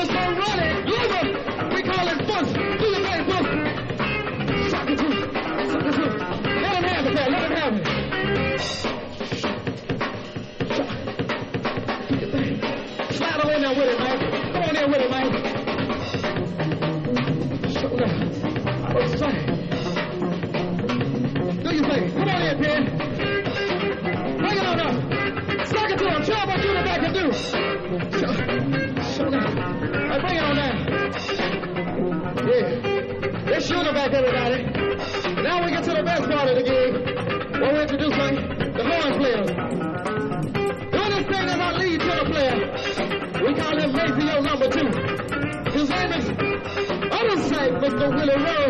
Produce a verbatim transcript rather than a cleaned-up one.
Mister Ronnie Glover. We call him Bush. Do your thing, Bush. Suck it through. Suck it through. Let him have it, man. Let him have it. Do your thing. Slide on in there with it, man. Come on in with it, man. Show them. I was saying. Do your thing. Come on in, Pen. Bring it on up. Suck it to him. Show him what you the back can do. Show, show them. Right, bring it on down. Yeah. There's sugar back, everybody. Now we get to the best part of the game. What we're introducing, the horn players. Doing this thing as our lead tenor player. We call him Maceo number two. His name is, other side, Mister Willie Rowe.